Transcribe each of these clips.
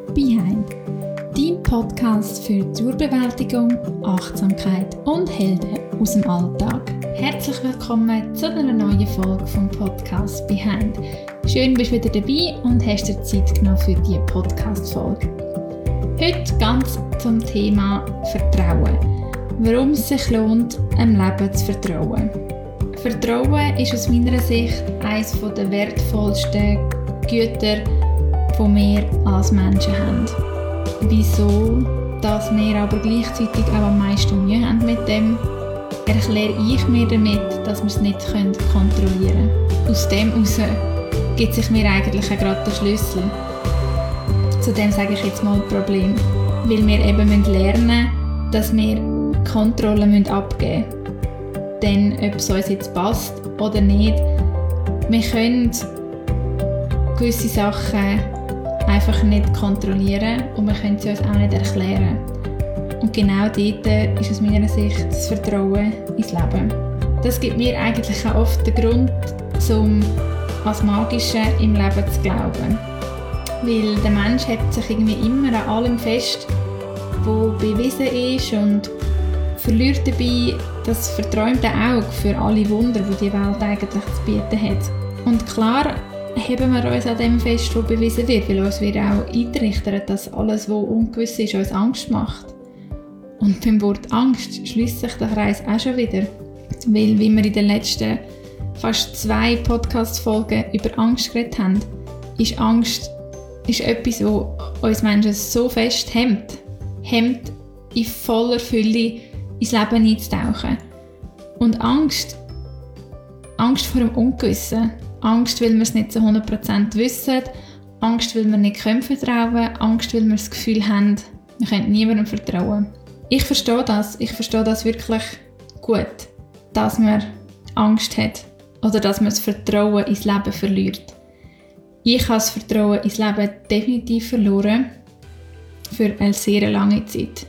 Behind, dein Podcast für Trauerbewältigung, Achtsamkeit und Helden aus dem Alltag. Herzlich willkommen zu einer neuen Folge vom Podcast Behind. Schön, bist du wieder dabei und hast dir Zeit genommen für diese Podcast-Folge. Heute ganz zum Thema Vertrauen. Warum es sich lohnt, einem Leben zu vertrauen. Vertrauen ist aus meiner Sicht eines der wertvollsten Güter, die wir als Menschen haben. Wieso, dass wir aber gleichzeitig auch am meisten Mühe haben mit dem, erkläre ich mir damit, dass wir es nicht kontrollieren können. Aus dem heraus gibt sich mir eigentlich auch gerade der Schlüssel. Zu dem sage ich jetzt mal Problem. Weil wir eben lernen müssen, dass wir Kontrolle abgeben müssen. Denn ob es uns jetzt passt oder nicht, wir können gewisse Sachen einfach nicht kontrollieren und wir können sie uns auch nicht erklären. Und genau dort ist aus meiner Sicht das Vertrauen ins Leben. Das gibt mir eigentlich auch oft den Grund, um ans Magische im Leben zu glauben. Weil der Mensch hält sich irgendwie immer an allem fest, was bewiesen ist, und verliert dabei das verträumte Auge für alle Wunder, die die Welt eigentlich zu bieten hat. Und klar heben wir uns an dem fest, was bewiesen wird, weil uns wird auch eintrichtern, dass alles, was ungewiss ist, uns Angst macht. Und beim Wort Angst schließt sich der Kreis auch schon wieder. Weil, wie wir in den letzten fast 2 Podcast-Folgen über Angst geredet haben, ist Angst etwas, was uns Menschen so fest hemmt, in voller Fülle ins Leben einzutauchen. Und Angst vor dem Ungewissen, Angst, weil wir es nicht zu 100% wissen, Angst, weil wir nicht vertrauen können, Angst, weil wir das Gefühl haben, wir können niemandem vertrauen. Ich verstehe das wirklich gut, dass man Angst hat oder dass man das Vertrauen ins Leben verliert. Ich habe das Vertrauen ins Leben definitiv verloren, für eine sehr lange Zeit.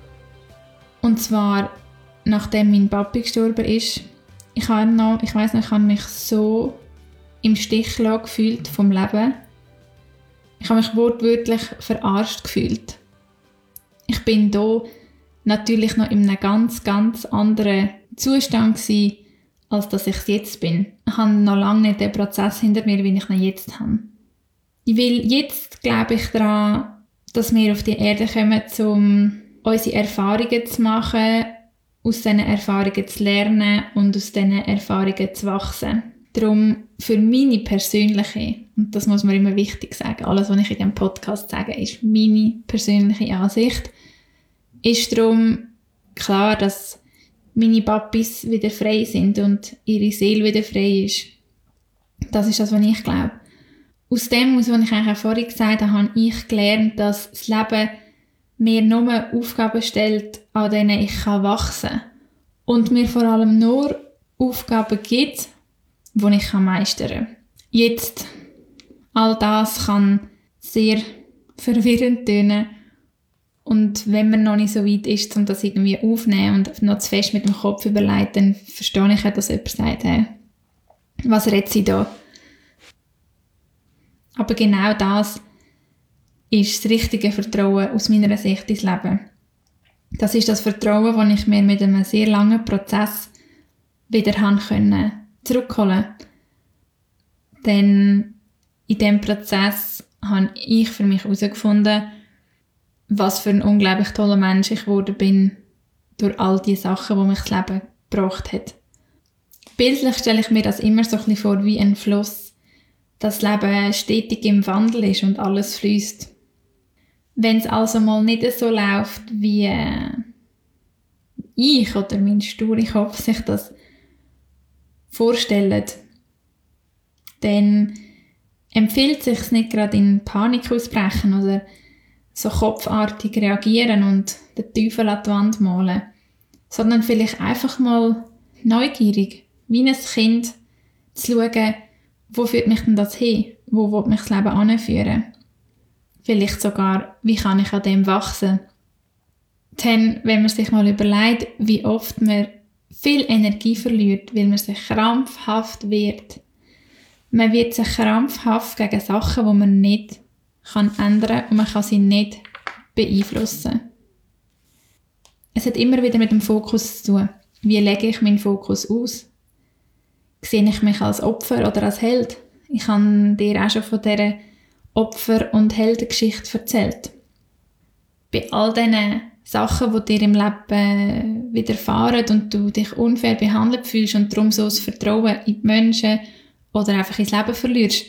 Und zwar, nachdem mein Papi gestorben ist. Ich habe mich so im Stich gefühlt vom Leben. Ich habe mich wortwörtlich verarscht gefühlt. Ich bin da natürlich noch in einem ganz, ganz anderen Zustand gewesen, als dass ich jetzt bin. Ich habe noch lange nicht den Prozess hinter mir, wie ich ihn jetzt habe. Weil jetzt glaube ich daran, dass wir auf die Erde kommen, um unsere Erfahrungen zu machen, aus diesen Erfahrungen zu lernen und aus diesen Erfahrungen zu wachsen. Darum für meine persönliche, und das muss man immer wichtig sagen, alles, was ich in diesem Podcast sage, ist meine persönliche Ansicht, ist darum klar, dass meine Papis wieder frei sind und ihre Seele wieder frei ist. Das ist das, was ich glaube. Aus dem, was ich eigentlich auch vorhin gesagt habe, habe ich gelernt, dass das Leben mir nur Aufgaben stellt, an denen ich wachsen kann. Und mir vor allem nur Aufgaben gibt, die ich meistern kann. Jetzt, all das kann sehr verwirrend tönen. Und wenn man noch nicht so weit ist, um das irgendwie aufzunehmen und noch zu fest mit dem Kopf überlegt, dann verstehe ich auch, dass jemand sagt, hey, was redet sie da? Aber genau das ist das richtige Vertrauen aus meiner Sicht ins Leben. Das ist das Vertrauen, das ich mir mit einem sehr langen Prozess wieder zurückholen konnte. Denn in diesem Prozess habe ich für mich herausgefunden, was für ein unglaublich toller Mensch ich geworden bin durch all die Sachen, die mich das Leben gebracht hat. Bildlich stelle ich mir das immer so ein bisschen vor wie ein Fluss, das Leben stetig im Wandel ist und alles fließt. Wenn es also mal nicht so läuft, wie ich oder mein sturer Kopf sich das vorstellen, dann empfiehlt es sich nicht gerade in Panik auszubrechen oder so kopfartig reagieren und den Teufel an die Wand malen, sondern vielleicht einfach mal neugierig, wie ein Kind, zu schauen, wo führt mich denn das hin? Wo will mich das Leben anführen? Vielleicht sogar, wie kann ich an dem wachsen? Denn wenn man sich mal überlegt, wie oft man viel Energie verliert, weil man sich krampfhaft wehrt. Man wird sich krampfhaft gegen Sachen, die man nicht kann ändern und man kann sie nicht beeinflussen. Es hat immer wieder mit dem Fokus zu tun. Wie lege ich meinen Fokus aus? Sehe ich mich als Opfer oder als Held? Ich habe dir auch schon von dieser Opfer- und Heldengeschichte erzählt. Bei all diesen Sachen, die dir im Leben widerfahren und du dich unfair behandelt fühlst und darum so das Vertrauen in die Menschen oder einfach ins Leben verlierst,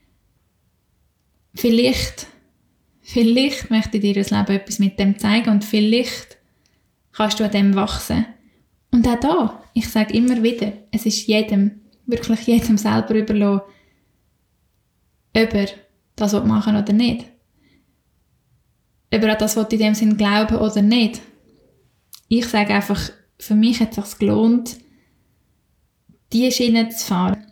vielleicht möchte dir das Leben etwas mit dem zeigen und vielleicht kannst du an dem wachsen. Und auch da, ich sage immer wieder, es ist wirklich jedem selber überlassen, ob er das machen will oder nicht. Ob er an das in dem Sinn glauben oder nicht. Ich sage einfach, für mich hat es sich gelohnt, diese Schiene zu fahren.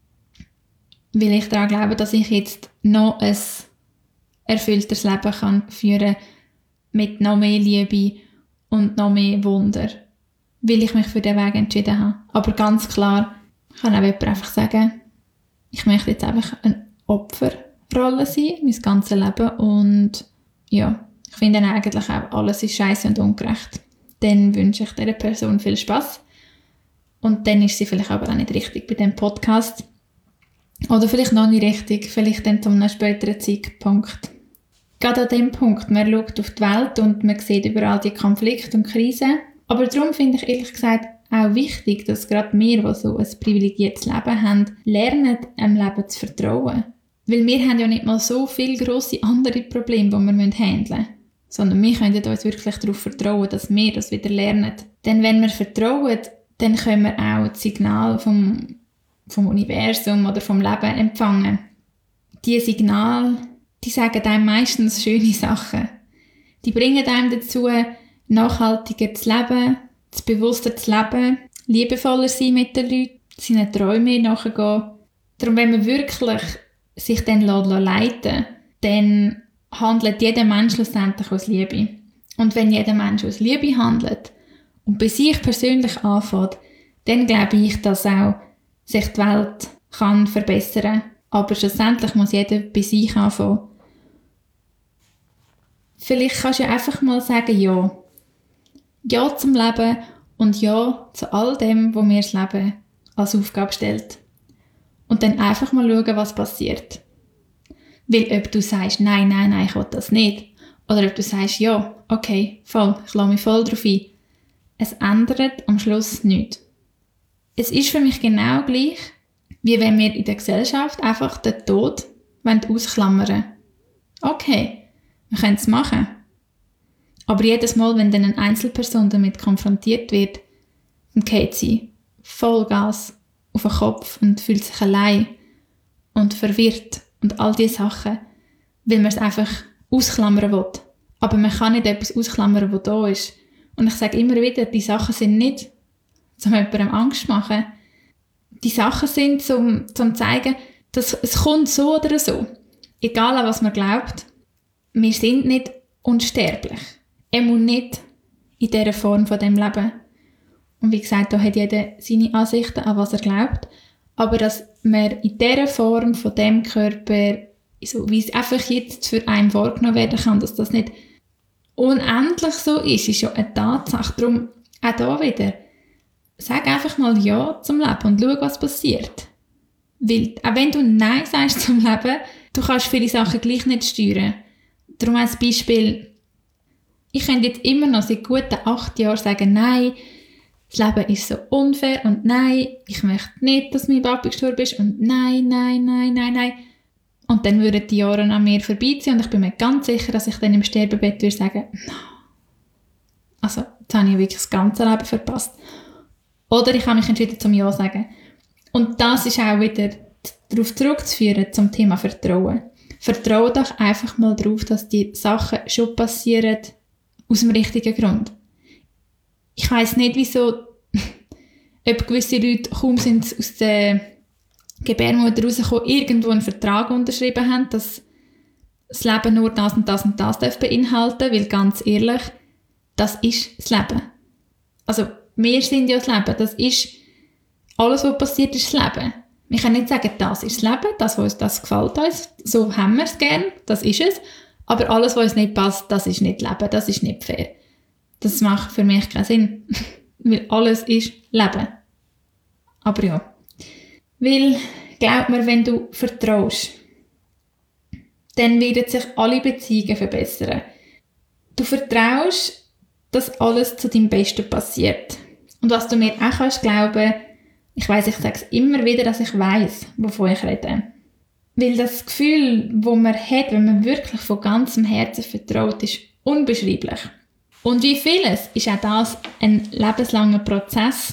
Weil ich daran glaube, dass ich jetzt noch ein erfüllteres Leben kann führen mit noch mehr Liebe und noch mehr Wunder. Weil ich mich für diesen Weg entschieden habe. Aber ganz klar kann auch jemand einfach sagen, ich möchte jetzt einfach eine Opferrolle sein, mein ganzes Leben. Und ja, ich finde dann eigentlich auch, alles ist scheiße und ungerecht. Dann wünsche ich dieser Person viel Spass. Und dann ist sie vielleicht aber auch nicht richtig bei diesem Podcast. Oder vielleicht noch nicht richtig, vielleicht dann zu einem späteren Zeitpunkt. Gerade an dem Punkt, man schaut auf die Welt und man sieht überall die Konflikte und Krisen. Aber darum finde ich ehrlich gesagt auch wichtig, dass gerade wir, die so ein privilegiertes Leben haben, lernen, dem Leben zu vertrauen. Weil wir haben ja nicht mal so viele grosse andere Probleme, die wir handeln müssen. Sondern wir können uns wirklich darauf vertrauen, dass wir das wieder lernen. Denn wenn wir vertrauen, dann können wir auch das Signal vom Universum oder vom Leben empfangen. Diese Signale, die sagen einem meistens schöne Sachen. Die bringen einem dazu, nachhaltiger zu leben, bewusster zu leben, liebevoller sein mit den Leuten, seinen Träumen nachgehen. Darum, wenn man wirklich sich dann leiten lässt, dann handelt jeder Mensch schlussendlich aus Liebe. Und wenn jeder Mensch aus Liebe handelt und bei sich persönlich anfängt, dann glaube ich, dass auch sich die Welt kann verbessern. Aber schlussendlich muss jeder bei sich anfangen. Vielleicht kannst du einfach mal sagen, ja. Ja zum Leben und ja zu all dem, was mir das Leben als Aufgabe stellt. Und dann einfach mal schauen, was passiert. Weil ob du sagst, nein, ich will das nicht. Oder ob du sagst, ja, okay, voll, ich lasse mich voll drauf ein. Es ändert am Schluss nichts. Es ist für mich genau gleich, wie wenn wir in der Gesellschaft einfach den Tod ausklammern wollen. Okay, wir können es machen. Aber jedes Mal, wenn dann eine Einzelperson damit konfrontiert wird, dann geht sie Vollgas auf den Kopf und fühlt sich allein und verwirrt und all diese Sachen, weil man es einfach ausklammern will. Aber man kann nicht etwas ausklammern, was da ist. Und ich sage immer wieder, die Sachen sind nicht, um jemandem Angst zu machen. Die Sachen sind, um zu zeigen, dass es kommt so oder so. Egal an was man glaubt, wir sind nicht unsterblich. Er muss nicht in dieser Form von dem Leben. Und wie gesagt, da hat jeder seine Ansichten, an was er glaubt. Aber dass man in dieser Form von dem Körper, so wie es einfach jetzt für einen vorgenommen werden kann, dass das nicht unendlich so ist ja eine Tatsache. Darum auch da wieder, sag einfach mal Ja zum Leben und schau, was passiert. Weil, auch wenn du Nein sagst zum Leben, du kannst viele Sachen gleich nicht steuern. Darum als Beispiel, ich könnte jetzt immer noch seit guten 8 Jahren sagen, nein, das Leben ist so unfair und nein, ich möchte nicht, dass mein Papa gestorben ist und nein. Und dann würden die Jahre an mir vorbeiziehen und ich bin mir ganz sicher, dass ich dann im Sterbebett würde sagen, no. Also, jetzt habe ich wirklich das ganze Leben verpasst. Oder ich habe mich entschieden zum Ja sagen. Und das ist auch wieder darauf zurückzuführen zum Thema Vertrauen. Vertraue doch einfach mal darauf, dass die Sachen schon passieren aus dem richtigen Grund. Ich weiss nicht, wieso ob gewisse Leute kaum sind aus der Gebärmutter rausgekommen, irgendwo einen Vertrag unterschrieben haben, dass das Leben nur das und das und das beinhalten darf, weil ganz ehrlich, das ist das Leben. Also, wir sind ja das Leben. Das ist, alles, was passiert, ist das Leben. Wir können nicht sagen, das ist das Leben, das gefällt uns, so haben wir es gern, das ist es. Aber alles, was uns nicht passt, das ist nicht Leben, das ist nicht fair. Das macht für mich keinen Sinn. Weil alles ist Leben. Aber ja. Weil, glaub mir, wenn du vertraust, dann werden sich alle Beziehungen verbessern. Du vertraust, dass alles zu deinem Besten passiert. Und was du mir auch kannst glauben, ich sage es immer wieder, dass ich weiss, wovon ich rede. Weil das Gefühl, das man hat, wenn man wirklich von ganzem Herzen vertraut, ist unbeschreiblich. Und wie vieles ist auch das ein lebenslanger Prozess,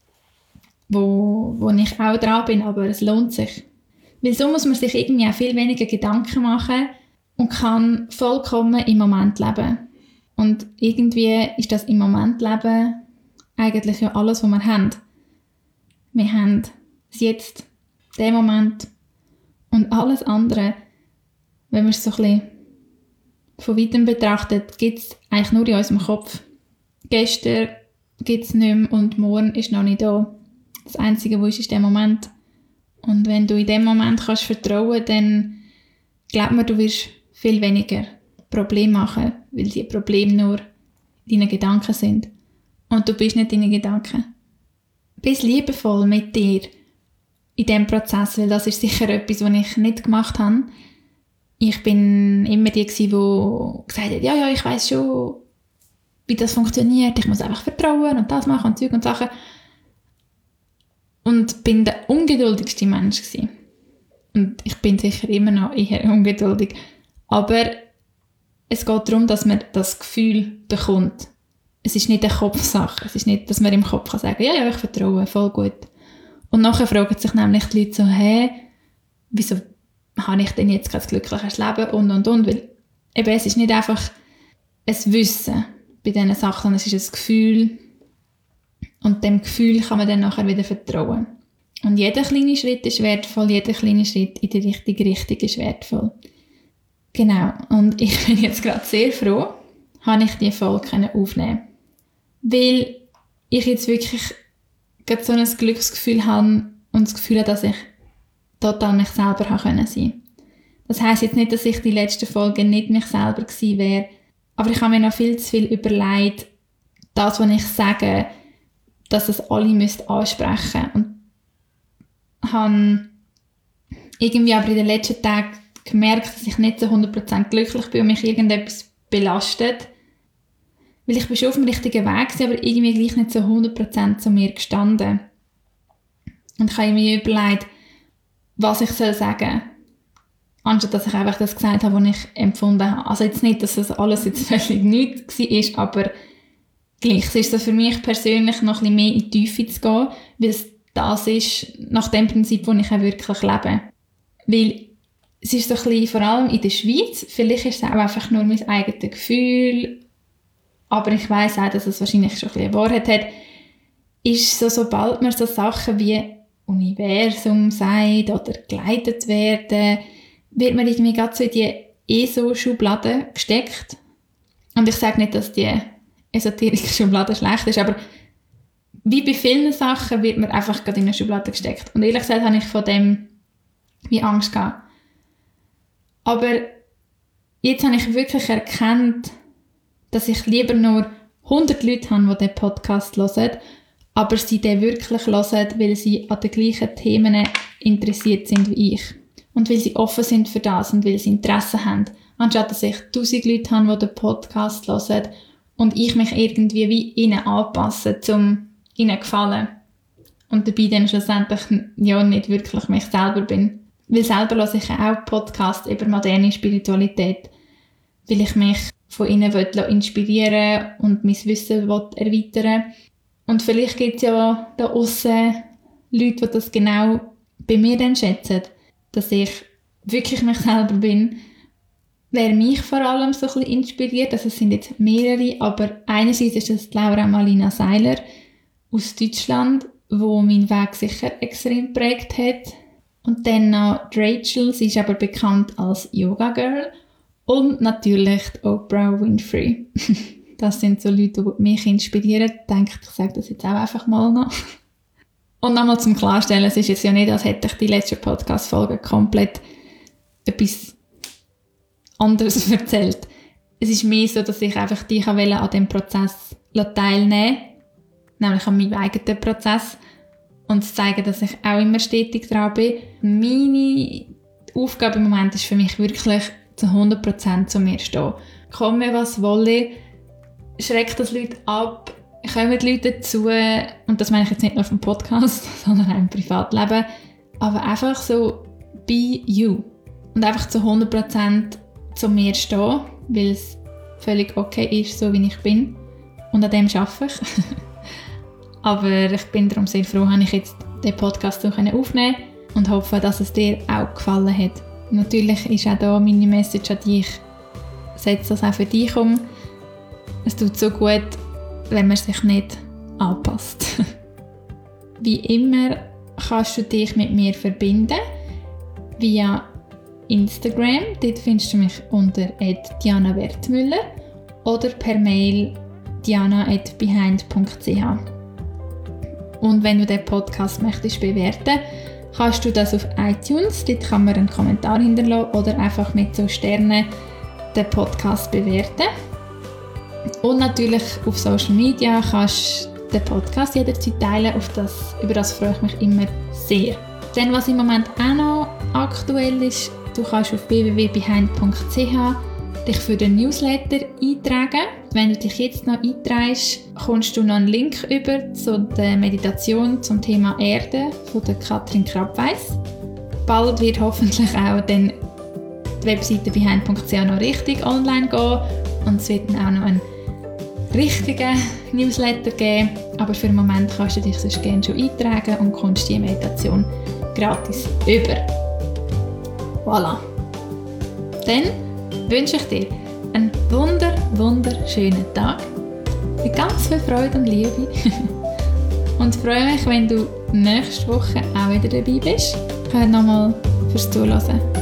wo ich auch dran bin, aber es lohnt sich. Weil so muss man sich irgendwie auch viel weniger Gedanken machen und kann vollkommen im Moment leben. Und irgendwie ist das im Moment leben eigentlich ja alles, was wir haben. Wir haben das Jetzt, den Moment und alles andere, wenn man es so ein bisschen von weitem betrachtet, gibt es eigentlich nur in unserem Kopf. Gestern gibt es nicht mehr und morgen ist noch nicht da. Das Einzige, was ist der Moment. Und wenn du in dem Moment kannst vertrauen, dann glaub mir, du wirst viel weniger Probleme machen, weil die Probleme nur deine Gedanken sind. Und du bist nicht deine Gedanken. Bist liebevoll mit dir in diesem Prozess, weil das ist sicher etwas, was ich nicht gemacht habe. Ich bin immer die, die gesagt hat, ja, ich weiss schon, wie das funktioniert, ich muss einfach vertrauen und das machen und Zeug und Sachen. Und bin der ungeduldigste Mensch gewesen. Und ich bin sicher immer noch eher ungeduldig. Aber es geht darum, dass man das Gefühl bekommt. Es ist nicht eine Kopfsache. Es ist nicht, dass man im Kopf kann sagen, ja, ich vertraue, voll gut. Und nachher fragen sich nämlich die Leute so, wieso habe ich denn jetzt kein glückliches Leben und. Weil eben, es ist nicht einfach ein Wissen bei diesen Sachen, sondern es ist ein Gefühl. Und dem Gefühl kann man dann nachher wieder vertrauen. Und jeder kleine Schritt ist wertvoll, jeder kleine Schritt in die richtige Richtung ist wertvoll. Genau. Und ich bin jetzt gerade sehr froh, habe ich diese Folge aufnehmen. Weil ich jetzt wirklich gerade so ein Glücksgefühl habe und das Gefühl habe, dass ich total mich selber sein konnte. Das heisst jetzt nicht, dass ich die letzten Folgen nicht mich selber gewesen wäre, aber ich habe mir noch viel zu viel überlegt, das, was ich sage, dass es alle ansprechen müssen. Und habe irgendwie aber in den letzten Tagen gemerkt, dass ich nicht so 100% glücklich bin und mich irgendetwas belastet. Weil ich bin schon auf dem richtigen Weg gewesen, aber irgendwie gleich nicht so 100% zu mir gestanden. Und ich habe mir überlegt, was ich sagen soll. Anstatt dass ich einfach das gesagt habe, was ich empfunden habe. Also jetzt nicht, dass das alles jetzt völlig nichts war, aber gleich. Es ist so für mich persönlich noch ein bisschen mehr in die Tiefe zu gehen, weil es das ist, nach dem Prinzip, wo ich auch wirklich lebe. Weil es ist so ein bisschen, vor allem in der Schweiz, vielleicht ist es auch einfach nur mein eigenes Gefühl, aber ich weiss auch, dass es wahrscheinlich schon ein bisschen Wahrheit hat, ist so, sobald man so Sachen wie Universum sagt oder geleitet werden, wird man irgendwie gerade so in die ESO-Schublade gesteckt. Und ich sage nicht, dass die esoterische Schublade schlecht ist, aber wie bei vielen Sachen wird man einfach gerade in eine Schublade gesteckt. Und ehrlich gesagt habe ich von dem wie Angst gehabt. Aber jetzt habe ich wirklich erkannt, dass ich lieber nur 100 Leute habe, die diesen Podcast hören, aber sie den wirklich hören, weil sie an den gleichen Themen interessiert sind wie ich. Und weil sie offen sind für das und weil sie Interesse haben. Anstatt dass ich 1000 Leute habe, die den Podcast hören und ich mich irgendwie wie ihnen anpasse, um ihnen zu gefallen. Und dabei dann schlussendlich ja nicht wirklich mich selber bin. Weil selber höre ich auch Podcasts über moderne Spiritualität, weil ich mich von ihnen inspirieren und mein Wissen erweitern. Und vielleicht gibt es ja da aussen Leute, die das genau bei mir dann schätzen, dass ich wirklich mich selber bin. Wer mich vor allem so ein bisschen inspiriert, also es sind jetzt mehrere, aber einerseits ist das Laura Malina Seiler aus Deutschland, wo meinen Weg sicher extrem geprägt hat. Und dann noch Rachel, sie ist aber bekannt als Yoga Girl. Und natürlich die Oprah Winfrey. Das sind so Leute, die mich inspirieren. Ich denke, ich sage das jetzt auch einfach mal noch. Und nochmal zum Klarstellen, es ist jetzt ja nicht, als hätte ich die letzte Podcast-Folge komplett etwas anderes erzählt. Es ist mehr so, dass ich einfach dich an diesem Prozess teilnehmen wollte, nämlich an meinem eigenen Prozess, und zu zeigen, dass ich auch immer stetig dran bin. Meine Aufgabe im Moment ist für mich wirklich zu 100% zu mir stehen. Komme, was wolle, schreckt das Leute ab, kommen die Leute dazu, und das meine ich jetzt nicht nur vom Podcast, sondern auch im Privatleben, aber einfach so be you und einfach zu 100% zu mir stehen, weil es völlig okay ist, so wie ich bin, und an dem arbeite ich. Aber ich bin darum sehr froh, dass ich jetzt den Podcast so aufnehmen konnte und hoffe, dass es dir auch gefallen hat. Natürlich ist auch hier meine Message an dich, setz das auch für dich um. Es tut so gut, wenn man sich nicht anpasst. Wie immer kannst du dich mit mir verbinden via Instagram. Dort findest du mich unter @diana-wertmüller oder per Mail diana@behind.ch. Und wenn du den Podcast möchtest bewerten, kannst du das auf iTunes. Dort kann man einen Kommentar hinterlassen oder einfach mit so Sternen den Podcast bewerten. Und natürlich auf Social Media kannst du den Podcast jederzeit teilen. Über das freue ich mich immer sehr. Dann, was im Moment auch noch aktuell ist, du kannst auf www.behind.ch dich für den Newsletter eintragen. Wenn du dich jetzt noch einträgst, kommst du noch einen Link über zu der Meditation zum Thema Erde von der Katrin Krabweis. Bald wird hoffentlich auch dann die Webseite behind.ch noch richtig online gehen und es wird dann auch noch einen richtigen Newsletter geben. Aber für den Moment kannst du dich sonst gerne schon eintragen und kommst die Meditation gratis über. Voilà. Dann wünsche ich dir einen wunderschönen Tag mit ganz viel Freude und Liebe und freue mich, wenn du nächste Woche auch wieder dabei bist. Hör nochmal fürs Zuhören.